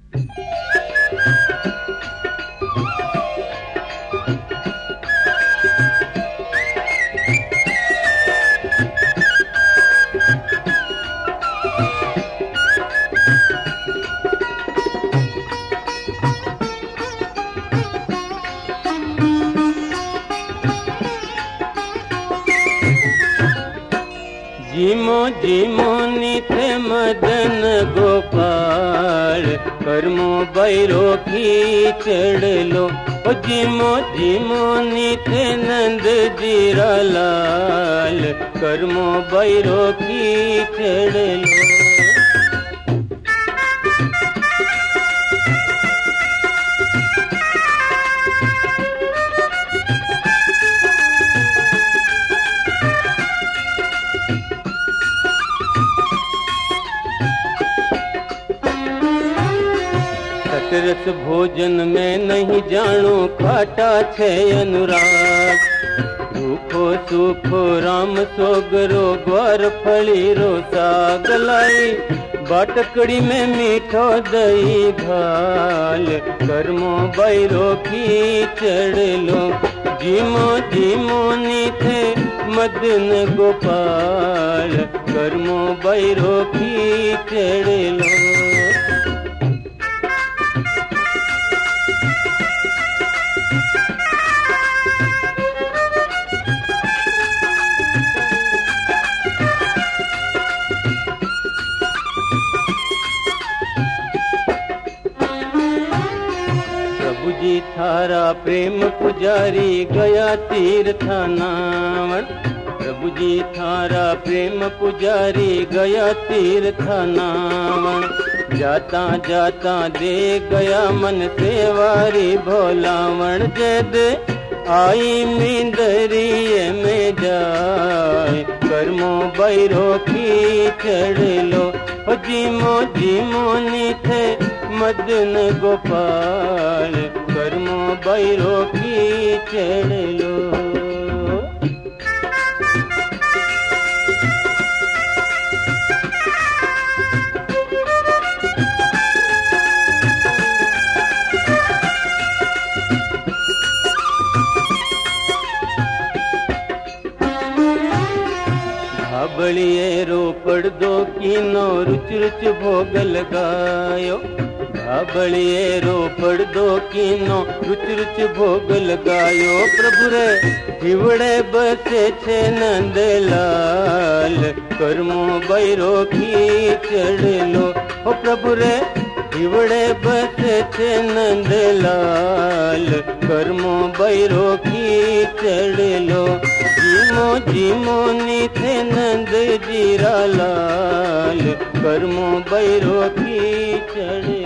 जीमो जीमो निथे मदन गोपाल, कर्मो बैरो खींचड़ लो। ओ जीमो जीमो निथे नंद जीरा लाल, कर्मो बैरो खींचड़ लो। रस भोजन में नहीं जानो खाटा छे अनुराग, रूखो सूखो राम सोगरो ग्वार फली रो साग लाई, बाटकड़ी में मीठो दही घाल, कर्मो बैरो खींचड़ लो। जीमो जीमो निथे मदन गोपाल, कर्मो बैरो खींचड़ लो। जी थारा प्रेम पुजारी गया तीर्थ नावण, प्रभु जी थारा प्रेम पुजारी गया तीर्थ नावण। जाता जाता दे गया मन सेवारी भोलावण, जद आई मींदरिये में जाए, कर्मो बैरो खींचड़ लो। ओ जीमो जीमो निथे मदन गोपाल, कर्मो बैरो खींचड़ लो। धाबलिए रो पड़दो कीनो रुच रुच भोग लगायो, धाबलिए रो पड़दो कीनो रुच रुच भोग लगायो। प्रभु रे हिवड़े बसे छे नंदलाल, कर्मो बैरो खींचड़ लो। ओ प्रभु रे हिवड़े बसे छे नंदलाल, कर्मो बैरो खींचड़ लो। जीमो जीमो निथे नंद जीरा लाल, कर्मो बैरो खींचड़